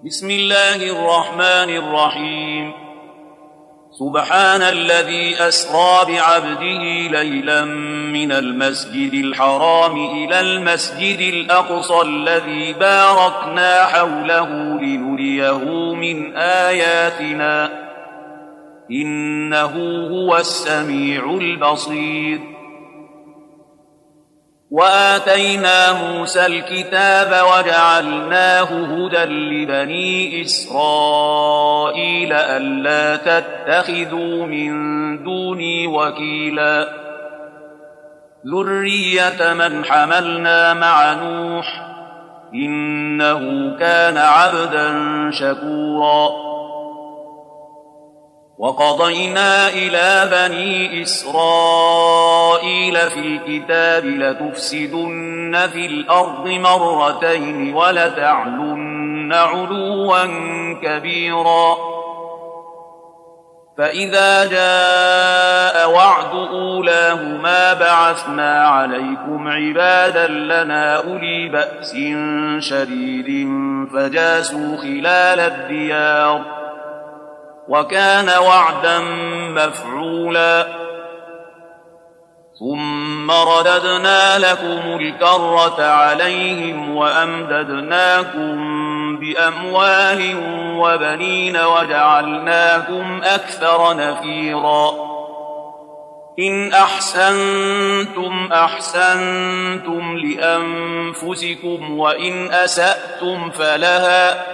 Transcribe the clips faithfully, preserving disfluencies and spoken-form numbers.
بسم الله الرحمن الرحيم. سبحان الذي أسرى بعبده ليلا من المسجد الحرام إلى المسجد الأقصى الذي باركنا حوله لنريه من آياتنا إنه هو السميع البصير. وآتينا موسى الكتاب وجعلناه هدى لبني إسرائيل ألا تتخذوا من دوني وكيلا ذرية من حملنا مع نوح إنه كان عبدا شكورا. وقضينا إلى بني إسرائيل في الكتاب لتفسدن في الأرض مرتين ولتعلن علوا كبيرا. فإذا جاء وعد أولاهما بعثنا عليكم عبادا لنا أولي بأس شديد فجاسوا خلال الديار وكان وعدا مفعولا. ثم رددنا لكم الكرة عليهم وأمددناكم بأموال وبنين وجعلناكم أكثر نفيرا. إن أحسنتم أحسنتم لأنفسكم وإن أسأتم فلها.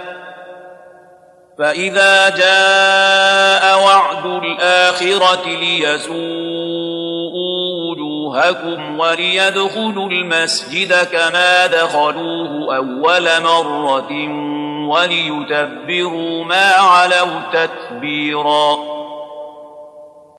فإذا جاء وعد الآخرة ليسوءوا وجوهكم وليدخلوا المسجد كما دخلوه أول مرة وليتبروا ما علوا تتبيرا.